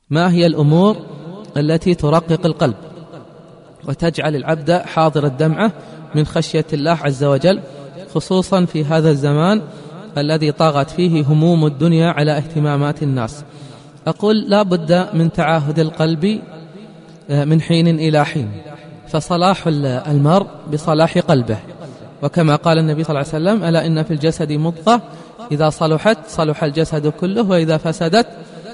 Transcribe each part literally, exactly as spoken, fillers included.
ما هي الأمور التي ترقق القلب وتجعل العبد حاضر الدمعة من خشية الله عز وجل، خصوصا في هذا الزمان الذي طاغت فيه هموم الدنيا على اهتمامات الناس؟ أقول لا بد من تعاهد القلب من حين إلى حين، فصلاح المرء بصلاح قلبه، وكما قال النبي صلى الله عليه وسلم: ألا إن في الجسد مضغة إذا صلحت صلح الجسد كله وإذا فسدت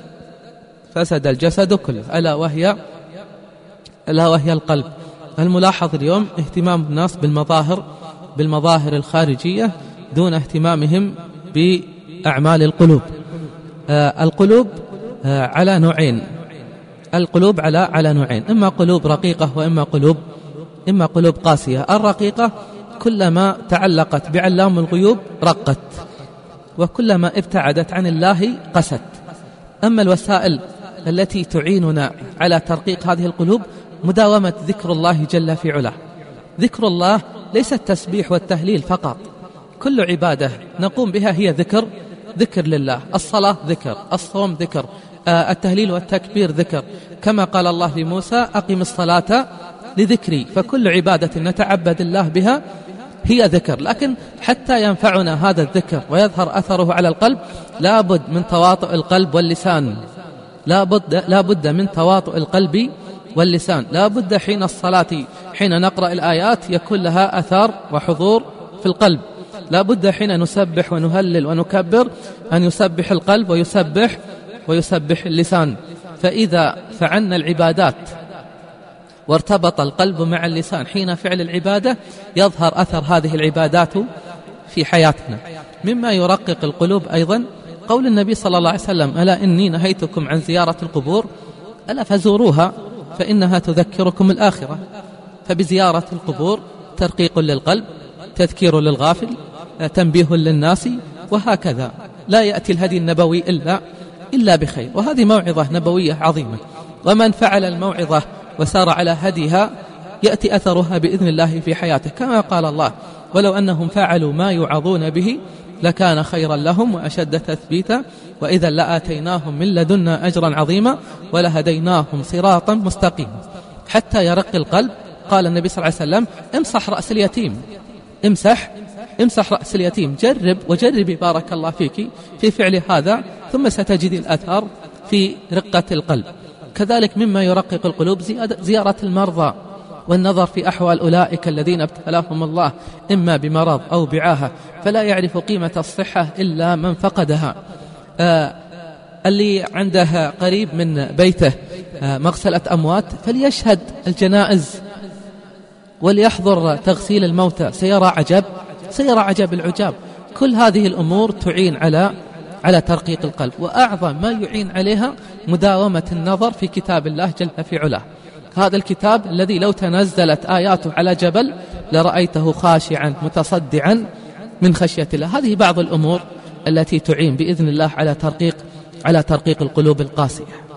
فسد الجسد كله، ألا وهي ألا وهي القلب. الملاحظ اليوم اهتمام الناس بالمظاهر بالمظاهر الخارجية دون اهتمامهم بأعمال القلوب. آه القلوب آه على نوعين القلوب على على نوعين إما قلوب رقيقة وإما قلوب إما قلوب قاسية. الرقيقة كلما تعلقت بعلام الغيوب رقت، وكلما ابتعدت عن الله قست. أما الوسائل التي تعيننا على ترقيق هذه القلوب مداومة ذكر الله جل في علاه. ذكر الله ليس التسبيح والتهليل فقط، كل عبادة نقوم بها هي ذكر ذكر لله. الصلاة ذكر، الصوم ذكر، آه التهليل والتكبير ذكر، كما قال الله لموسى: أقم الصلاة لذكري. فكل عبادة نتعبد الله بها هي ذكر، لكن حتى ينفعنا هذا الذكر ويظهر أثره على القلب لابد من تواطؤ القلب واللسان، لابد لابد من تواطؤ القلب واللسان. لابد حين الصلاة حين نقرأ الآيات يكون لها أثار وحضور في القلب. لابد حين نسبح ونهلل ونكبر أن يسبح القلب ويسبح ويسبح اللسان. فإذا فعلنا العبادات وارتبط القلب مع اللسان حين فعل العبادة يظهر أثر هذه العبادات في حياتنا. مما يرقق القلوب أيضا قول النبي صلى الله عليه وسلم: ألا إني نهيتكم عن زيارة القبور ألا فزوروها فإنها تذكركم الآخرة. فبزيارة القبور ترقيق للقلب، تذكير للغافل، تنبيه للناس، وهكذا. لا يأتي الهدي النبوي إلا إلا بخير، وهذه موعظة نبوية عظيمة، ومن فعل الموعظة وسار على هديها يأتي أثرها بإذن الله في حياته، كما قال الله: ولو أنهم فعلوا ما يوعظون به لكان خيرا لهم وأشد تثبيتا وإذا لآتيناهم من لدنا أجرا عظيما ولهديناهم صراطا مستقيما. حتى يرق القلب قال النبي صلى الله عليه وسلم: امسح رأس اليتيم، امسح امسح رأس اليتيم، جرب وجربي بارك الله فيك في فعل هذا ثم ستجد الأثر في رقة القلب. كذلك مما يرقق القلوب زيارة المرضى والنظر في أحوال أولئك الذين ابتلاهم الله إما بمرض أو بعاهة، فلا يعرف قيمة الصحة إلا من فقدها. آه اللي عنده قريب من بيته آه مغسلة أموات فليشهد الجنائز وليحضر تغسيل الموتى، سيرى عجب سيرى عجب العجاب. كل هذه الأمور تعين على على ترقيق القلب، وأعظم ما يعين عليها مداومة النظر في كتاب الله جل في علاه. هذا الكتاب الذي لو تنزلت آياته على جبل لرأيته خاشعا متصدعا من خشية الله. هذه بعض الأمور التي تعين بإذن الله على ترقيق على ترقيق القلوب القاسية.